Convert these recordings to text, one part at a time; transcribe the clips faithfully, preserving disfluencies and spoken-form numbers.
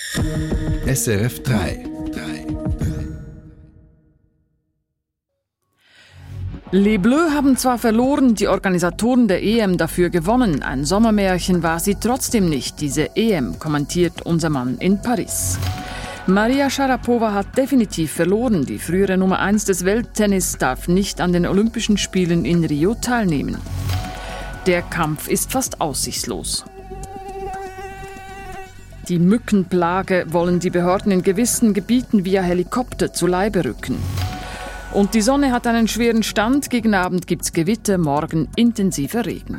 S R F drei. Les Bleus haben zwar verloren, die Organisatoren der E M dafür gewonnen. Ein Sommermärchen war sie trotzdem nicht, diese E M, kommentiert unser Mann in Paris. Maria Sharapova hat definitiv verloren. Die frühere Nummer eins des Welttennis darf nicht an den Olympischen Spielen in Rio teilnehmen. Der Kampf ist fast aussichtslos. Die Mückenplage wollen die Behörden in gewissen Gebieten via Helikopter zu Leibe rücken. Und die Sonne hat einen schweren Stand. Gegen Abend gibt's Gewitter, morgen intensiver Regen.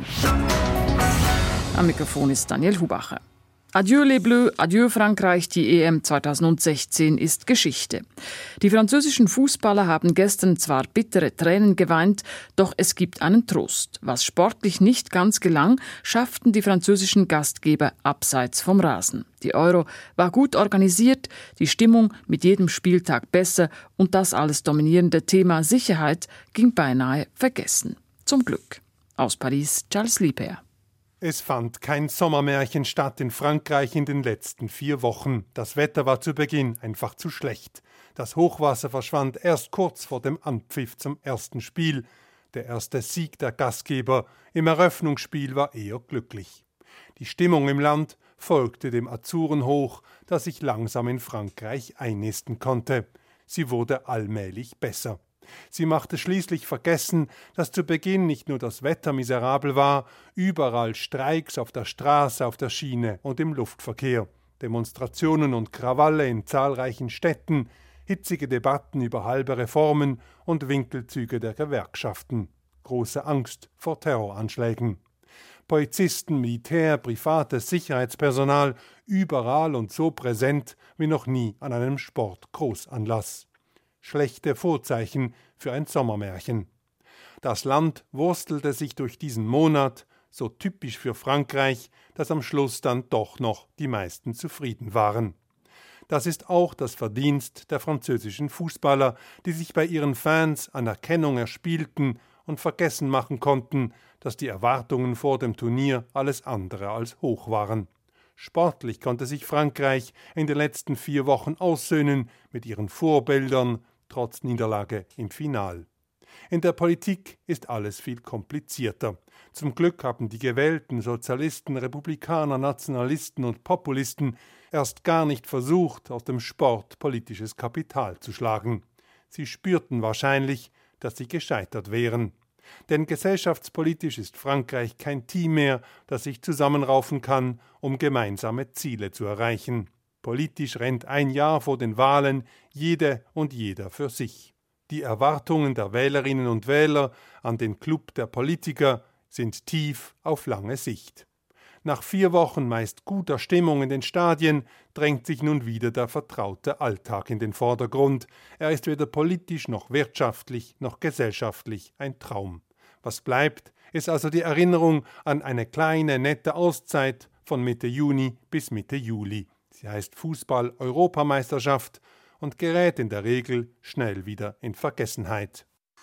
Am Mikrofon ist Daniel Hubacher. Adieu les Bleus, adieu Frankreich, die E M zweitausendsechzehn ist Geschichte. Die französischen Fußballer haben gestern zwar bittere Tränen geweint, doch es gibt einen Trost. Was sportlich nicht ganz gelang, schafften die französischen Gastgeber abseits vom Rasen. Die Euro war gut organisiert, die Stimmung mit jedem Spieltag besser und das alles dominierende Thema Sicherheit ging beinahe vergessen. Zum Glück. Aus Paris, Charles Lieper. Es fand kein Sommermärchen statt in Frankreich in den letzten vier Wochen. Das Wetter war zu Beginn einfach zu schlecht. Das Hochwasser verschwand erst kurz vor dem Anpfiff zum ersten Spiel. Der erste Sieg der Gastgeber im Eröffnungsspiel war eher glücklich. Die Stimmung im Land folgte dem Azurenhoch, das sich langsam in Frankreich einnisten konnte. Sie wurde allmählich besser. Sie machte schließlich vergessen, dass zu Beginn nicht nur das Wetter miserabel war, überall Streiks auf der Straße, auf der Schiene und im Luftverkehr, Demonstrationen und Krawalle in zahlreichen Städten, hitzige Debatten über halbe Reformen und Winkelzüge der Gewerkschaften, große Angst vor Terroranschlägen. Polizisten, Militär, privates Sicherheitspersonal, überall und so präsent wie noch nie an einem Sportgroßanlass. Schlechte Vorzeichen für ein Sommermärchen. Das Land wurstelte sich durch diesen Monat, so typisch für Frankreich, dass am Schluss dann doch noch die meisten zufrieden waren. Das ist auch das Verdienst der französischen Fußballer, die sich bei ihren Fans Anerkennung erspielten und vergessen machen konnten, dass die Erwartungen vor dem Turnier alles andere als hoch waren. Sportlich konnte sich Frankreich in den letzten vier Wochen aussöhnen mit ihren Vorbildern, trotz Niederlage im Final. In der Politik ist alles viel komplizierter. Zum Glück haben die gewählten Sozialisten, Republikaner, Nationalisten und Populisten erst gar nicht versucht, aus dem Sport politisches Kapital zu schlagen. Sie spürten wahrscheinlich, dass sie gescheitert wären. Denn gesellschaftspolitisch ist Frankreich kein Team mehr, das sich zusammenraufen kann, um gemeinsame Ziele zu erreichen. Politisch rennt ein Jahr vor den Wahlen jede und jeder für sich. Die Erwartungen der Wählerinnen und Wähler an den Club der Politiker sind tief auf lange Sicht. Nach vier Wochen meist guter Stimmung in den Stadien drängt sich nun wieder der vertraute Alltag in den Vordergrund. Er ist weder politisch noch wirtschaftlich noch gesellschaftlich ein Traum. Was bleibt, ist also die Erinnerung an eine kleine, nette Auszeit von Mitte Juni bis Mitte Juli. Sie heißt Fußball-Europameisterschaft und gerät in der Regel schnell wieder in Vergessenheit.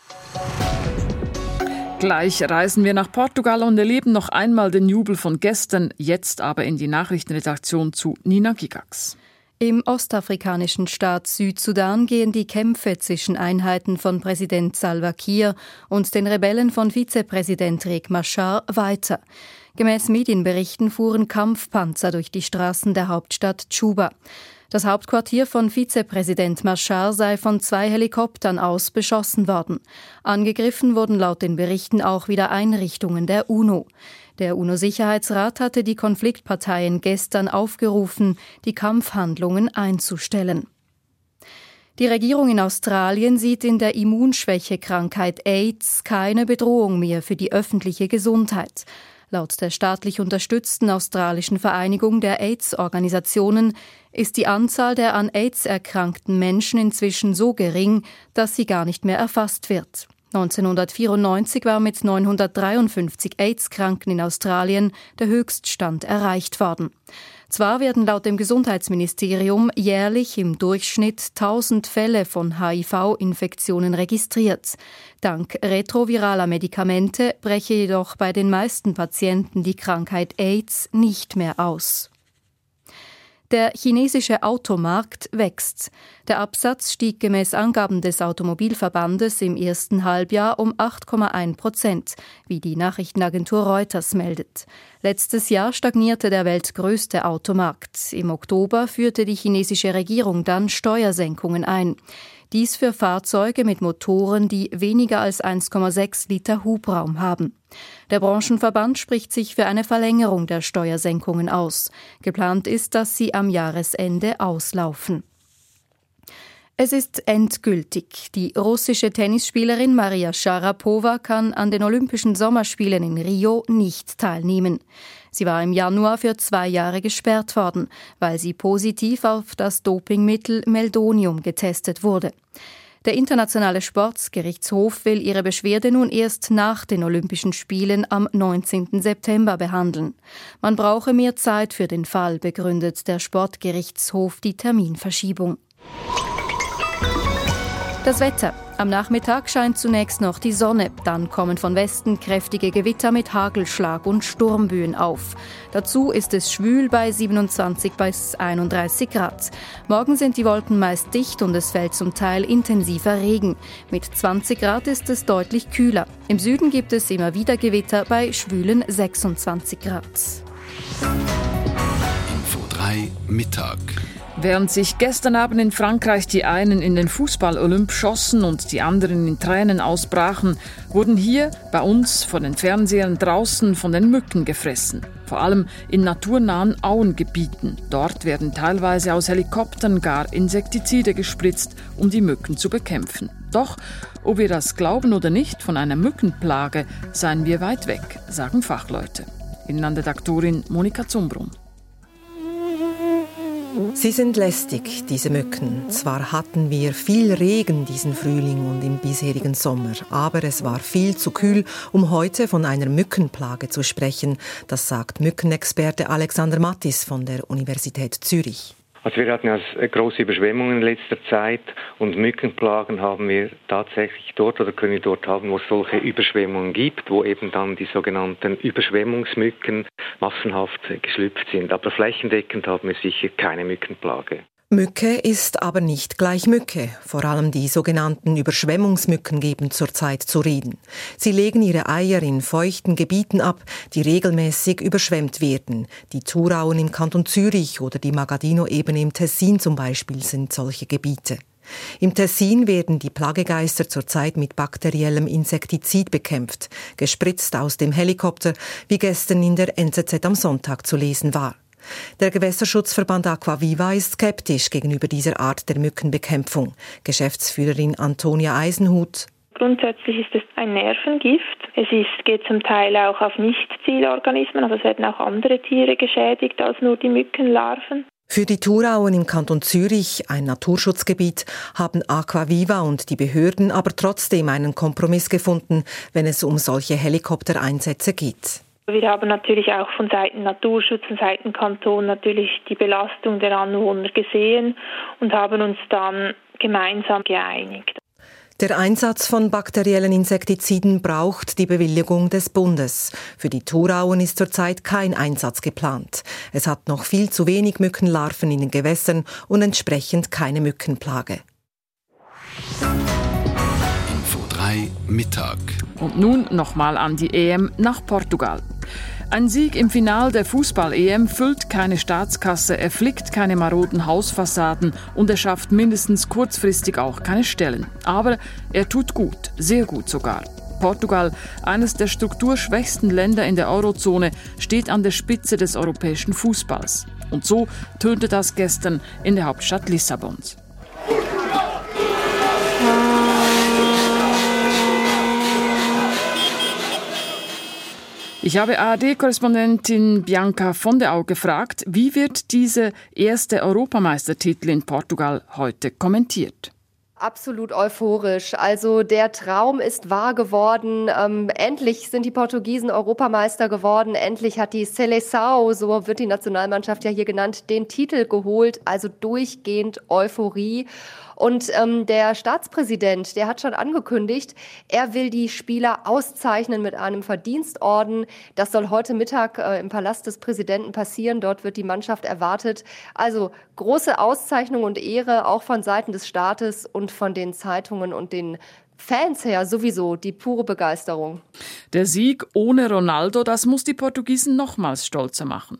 Gleich reisen wir nach Portugal und erleben noch einmal den Jubel von gestern, jetzt aber in die Nachrichtenredaktion zu Nina Gigax. Im ostafrikanischen Staat Südsudan gehen die Kämpfe zwischen Einheiten von Präsident Salva Kiir und den Rebellen von Vizepräsident Riek Machar weiter. Gemäß Medienberichten fuhren Kampfpanzer durch die Straßen der Hauptstadt Djuba. Das Hauptquartier von Vizepräsident Machar sei von zwei Helikoptern aus beschossen worden. Angegriffen wurden laut den Berichten auch wieder Einrichtungen der UNO. Der UNO-Sicherheitsrat hatte die Konfliktparteien gestern aufgerufen, die Kampfhandlungen einzustellen. Die Regierung in Australien sieht in der Immunschwächekrankheit AIDS keine Bedrohung mehr für die öffentliche Gesundheit. Laut der staatlich unterstützten australischen Vereinigung der AIDS-Organisationen ist die Anzahl der an AIDS erkrankten Menschen inzwischen so gering, dass sie gar nicht mehr erfasst wird. neunzehnhundertvierundneunzig war mit neunhundertdreiundfünfzig AIDS-Kranken in Australien der Höchststand erreicht worden. Zwar werden laut dem Gesundheitsministerium jährlich im Durchschnitt tausend Fälle von H I V-Infektionen registriert. Dank retroviraler Medikamente breche jedoch bei den meisten Patienten die Krankheit AIDS nicht mehr aus. Der chinesische Automarkt wächst. Der Absatz stieg gemäß Angaben des Automobilverbandes im ersten Halbjahr um acht Komma eins Prozent, wie die Nachrichtenagentur Reuters meldet. Letztes Jahr stagnierte der weltgrößte Automarkt. Im Oktober führte die chinesische Regierung dann Steuersenkungen ein. Dies für Fahrzeuge mit Motoren, die weniger als eins Komma sechs Liter Hubraum haben. Der Branchenverband spricht sich für eine Verlängerung der Steuersenkungen aus. Geplant ist, dass sie am Jahresende auslaufen. Es ist endgültig. Die russische Tennisspielerin Maria Sharapova kann an den Olympischen Sommerspielen in Rio nicht teilnehmen. Sie war im Januar für zwei Jahre gesperrt worden, weil sie positiv auf das Dopingmittel Meldonium getestet wurde. Der Internationale Sportgerichtshof will ihre Beschwerde nun erst nach den Olympischen Spielen am neunzehnten September behandeln. Man brauche mehr Zeit für den Fall, begründet der Sportgerichtshof die Terminverschiebung. Das Wetter. Am Nachmittag scheint zunächst noch die Sonne. Dann kommen von Westen kräftige Gewitter mit Hagelschlag und Sturmböen auf. Dazu ist es schwül bei siebenundzwanzig bis einunddreißig Grad. Morgen sind die Wolken meist dicht und es fällt zum Teil intensiver Regen. Mit zwanzig Grad ist es deutlich kühler. Im Süden gibt es immer wieder Gewitter bei schwülen sechsundzwanzig Grad. Info drei Mittag. Während sich gestern Abend in Frankreich die einen in den Fußball-Olymp schossen und die anderen in Tränen ausbrachen, wurden hier bei uns vor den Fernsehern draußen von den Mücken gefressen. Vor allem in naturnahen Auengebieten. Dort werden teilweise aus Helikoptern gar Insektizide gespritzt, um die Mücken zu bekämpfen. Doch, ob wir das glauben oder nicht, von einer Mückenplage seien wir weit weg, sagen Fachleute. Innenredaktorin Monika Zumbrum. Sie sind lästig, diese Mücken. Zwar hatten wir viel Regen diesen Frühling und im bisherigen Sommer, aber es war viel zu kühl, um heute von einer Mückenplage zu sprechen. Das sagt Mückenexperte Alexander Mattis von der Universität Zürich. Also wir hatten ja große Überschwemmungen in letzter Zeit und Mückenplagen haben wir tatsächlich dort oder können wir dort haben, wo es solche Überschwemmungen gibt, wo eben dann die sogenannten Überschwemmungsmücken massenhaft geschlüpft sind. Aber flächendeckend haben wir sicher keine Mückenplage. Mücke ist aber nicht gleich Mücke. Vor allem die sogenannten Überschwemmungsmücken geben zurzeit zu reden. Sie legen ihre Eier in feuchten Gebieten ab, die regelmäßig überschwemmt werden. Die Thurauen im Kanton Zürich oder die Magadino-Ebene im Tessin zum Beispiel sind solche Gebiete. Im Tessin werden die Plagegeister zurzeit mit bakteriellem Insektizid bekämpft, gespritzt aus dem Helikopter, wie gestern in der N Z Z am Sonntag zu lesen war. Der Gewässerschutzverband Aquaviva ist skeptisch gegenüber dieser Art der Mückenbekämpfung. Geschäftsführerin Antonia Eisenhut: Grundsätzlich ist es ein Nervengift. Es ist, geht zum Teil auch auf Nicht-Zielorganismen, also es werden auch andere Tiere geschädigt als nur die Mückenlarven. Für die Thurauen im Kanton Zürich, ein Naturschutzgebiet, haben Aquaviva und die Behörden aber trotzdem einen Kompromiss gefunden, wenn es um solche Helikoptereinsätze geht. Wir haben natürlich auch von Seiten Naturschutz und Seiten Kanton natürlich die Belastung der Anwohner gesehen und haben uns dann gemeinsam geeinigt. Der Einsatz von bakteriellen Insektiziden braucht die Bewilligung des Bundes. Für die Thurauen ist zurzeit kein Einsatz geplant. Es hat noch viel zu wenig Mückenlarven in den Gewässern und entsprechend keine Mückenplage. Info drei Mittag. Und nun nochmal an die E M nach Portugal. Ein Sieg im Finale der Fußball-E M füllt keine Staatskasse, er flickt keine maroden Hausfassaden und er schafft mindestens kurzfristig auch keine Stellen. Aber er tut gut, sehr gut sogar. Portugal, eines der strukturschwächsten Länder in der Eurozone, steht an der Spitze des europäischen Fußballs. Und so tönte das gestern in der Hauptstadt Lissabons. Ich habe A R D-Korrespondentin Bianca von der Au gefragt, wie wird diese erste Europameistertitel in Portugal heute kommentiert? Absolut euphorisch. Also der Traum ist wahr geworden. Ähm, endlich sind die Portugiesen Europameister geworden. Endlich hat die Seleção, so wird die Nationalmannschaft ja hier genannt, den Titel geholt. Also durchgehend Euphorie. Und ähm, der Staatspräsident, der hat schon angekündigt, er will die Spieler auszeichnen mit einem Verdienstorden. Das soll heute Mittag äh, im Palast des Präsidenten passieren. Dort wird die Mannschaft erwartet. Also große Auszeichnung und Ehre auch von Seiten des Staates und von den Zeitungen und den Fans her sowieso die pure Begeisterung. Der Sieg ohne Ronaldo, das muss die Portugiesen nochmals stolzer machen.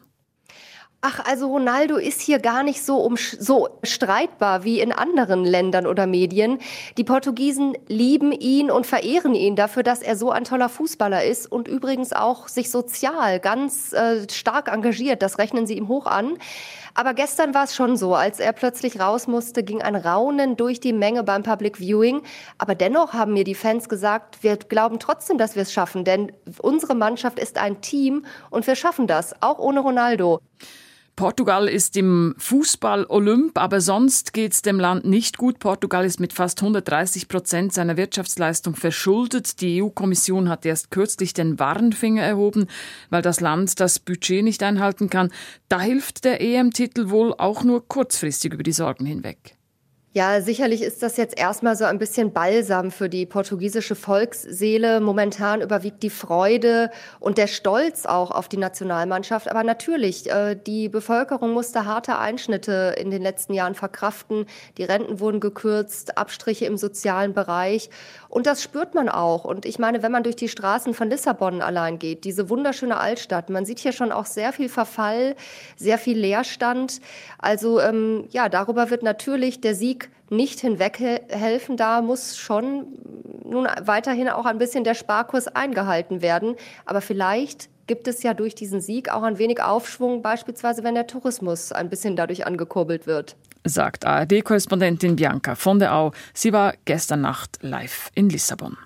Ach, also Ronaldo ist hier gar nicht so, um, so streitbar wie in anderen Ländern oder Medien. Die Portugiesen lieben ihn und verehren ihn dafür, dass er so ein toller Fußballer ist und übrigens auch sich sozial ganz äh, stark engagiert. Das rechnen sie ihm hoch an. Aber gestern war es schon so, als er plötzlich raus musste, ging ein Raunen durch die Menge beim Public Viewing. Aber dennoch haben mir die Fans gesagt, wir glauben trotzdem, dass wir es schaffen, denn unsere Mannschaft ist ein Team und wir schaffen das, auch ohne Ronaldo. Portugal ist im Fußball Olymp, aber sonst geht's dem Land nicht gut. Portugal ist mit fast hundertdreißig Prozent seiner Wirtschaftsleistung verschuldet. Die E U-Kommission hat erst kürzlich den Warnfinger erhoben, weil das Land das Budget nicht einhalten kann. Da hilft der E M-Titel wohl auch nur kurzfristig über die Sorgen hinweg. Ja, sicherlich ist das jetzt erstmal so ein bisschen Balsam für die portugiesische Volksseele. Momentan überwiegt die Freude und der Stolz auch auf die Nationalmannschaft. Aber natürlich, äh, die Bevölkerung musste harte Einschnitte in den letzten Jahren verkraften. Die Renten wurden gekürzt, Abstriche im sozialen Bereich. Und das spürt man auch. Und ich meine, wenn man durch die Straßen von Lissabon allein geht, diese wunderschöne Altstadt, man sieht hier schon auch sehr viel Verfall, sehr viel Leerstand. Also ähm, ja, darüber wird natürlich der Sieg nicht hinweghelfen. Da muss schon nun weiterhin auch ein bisschen der Sparkurs eingehalten werden. Aber vielleicht gibt es ja durch diesen Sieg auch ein wenig Aufschwung, beispielsweise wenn der Tourismus ein bisschen dadurch angekurbelt wird. Sagt A R D-Korrespondentin Bianca von der Au. Sie war gestern Nacht live in Lissabon.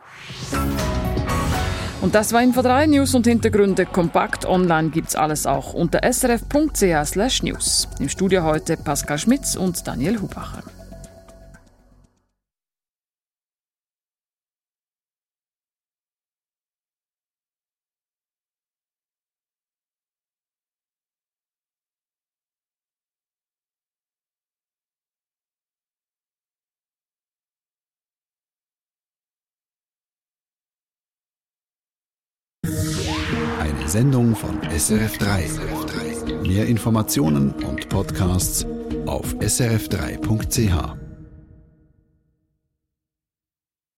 Und das war Info drei, News und Hintergründe kompakt. Online gibt's alles auch unter s r f punkt c h slash news. Im Studio heute Pascal Schmitz und Daniel Hubacher. Eine Sendung von S R F drei. Mehr Informationen und Podcasts auf s r f drei punkt c h.